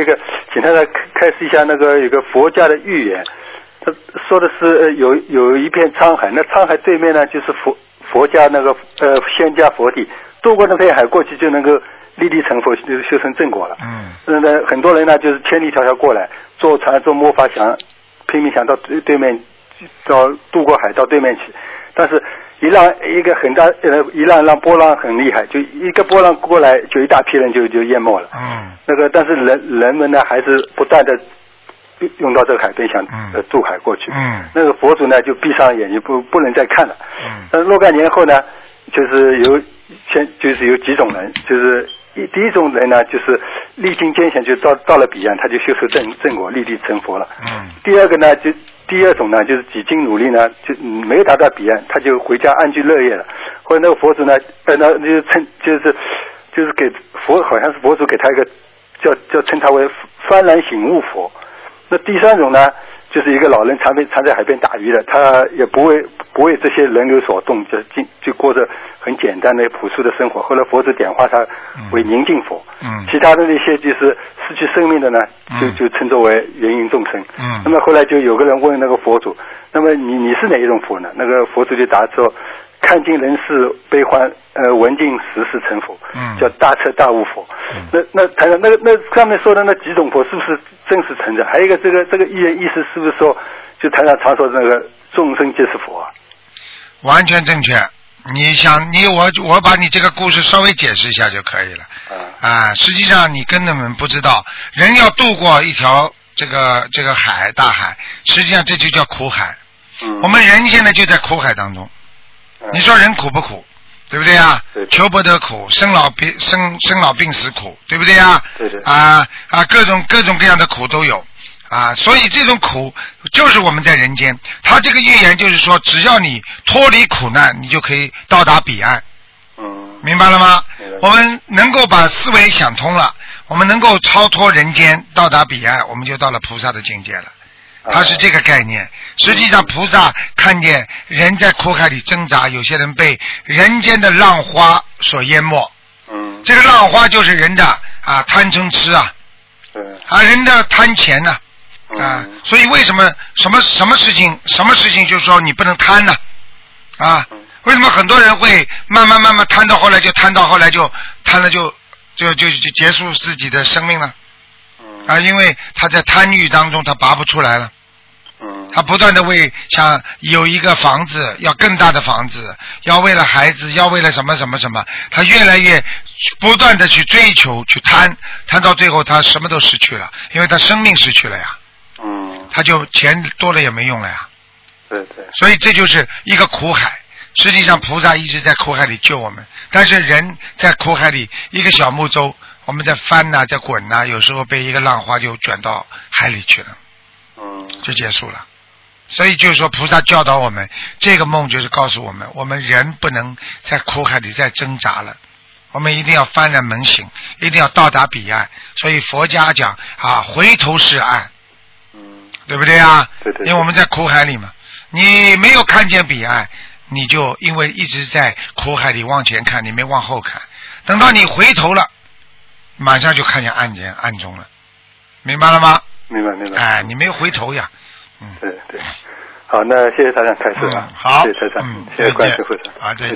个，请他来开示一下那个有个佛家的寓言，他说的是有一片沧海，那沧海对面呢就是佛家那个仙家佛地，渡过那片海过去就能够立地成佛，就是修成正果了。那很多人呢就是千里迢迢过来坐船坐魔法想拼命想到对面，到渡过海到对面去，但是一个很大一浪波浪很厉害，就一个波浪过来就一大批人就淹没了。那个但是人们呢还是不断的用到这个海边想渡海过去。那个佛祖呢就闭上眼睛不能再看了。若干年后呢，就是有几种人，就是第一种人呢就是历经艰险就到了彼岸，他就修出正果立地成佛了。第二种呢就是几经努力呢就没有达到彼岸，他就回家安居乐业了。或者那个佛祖呢就是给佛，好像是佛祖给他一个叫称他为幡然醒悟佛。那第三种呢就是一个老人常在海边打鱼的，他也不为这些人流所动，就过着很简单的朴素的生活。后来佛祖点化他为宁静佛。其他的那些就是失去生命的呢就称作为芸芸众生。那么后来就有个人问那个佛祖，那么你是哪一种佛呢？那个佛祖就答说，看尽人世悲欢，闻尽时事成佛，叫大彻大悟佛。那谈那上面说的那几种佛是不是真实存在？还有一个这个寓言意思是不是说，就台上常说那个众生皆是佛啊？ 完全正确。我把你这个故事稍微解释一下就可以了。实际上你根本不知道，人要渡过一条这个大海，实际上这就叫苦海。我们人现在就在苦海当中。你说人苦不苦？对不对啊？求不得苦，生老病死苦，对不对啊？ 对。 各种各样的苦都有所以这种苦就是我们在人间。他这个预言就是说，只要你脱离苦难，你就可以到达彼岸。明白了吗？我们能够把思维想通了，我们能够超脱人间，到达彼岸，我们就到了菩萨的境界了。它是这个概念。实际上菩萨看见人在苦海里挣扎，有些人被人间的浪花所淹没。这个浪花就是人的贪嗔痴人的贪钱所以为什么什么事情就是说你不能贪呢？为什么很多人会慢慢贪到后来就贪了就结束自己的生命了？因为他在贪欲当中他拔不出来了。他不断的想有一个房子，要更大的房子，要为了孩子，要为了什么，他越来越不断的去追求去贪到最后他什么都失去了，因为他生命失去了呀。他就钱多了也没用了呀。对。所以这就是一个苦海。实际上菩萨一直在苦海里救我们，但是人在苦海里一个小木舟，我们在翻在滚有时候被一个浪花就卷到海里去了。就结束了。所以就是说菩萨教导我们，这个梦就是告诉我们，我们人不能在苦海里再挣扎了，我们一定要幡然门醒，一定要到达彼岸。所以佛家讲回头是岸。对不对啊？对。因为我们在苦海里嘛，你没有看见彼岸，你就因为一直在苦海里往前看，你没往后看，等到你回头了，马上就看见暗中了。明白了吗？明白。你没有回头呀。对。好，那谢谢台长开示好，谢谢台长，谢谢关师傅。再见。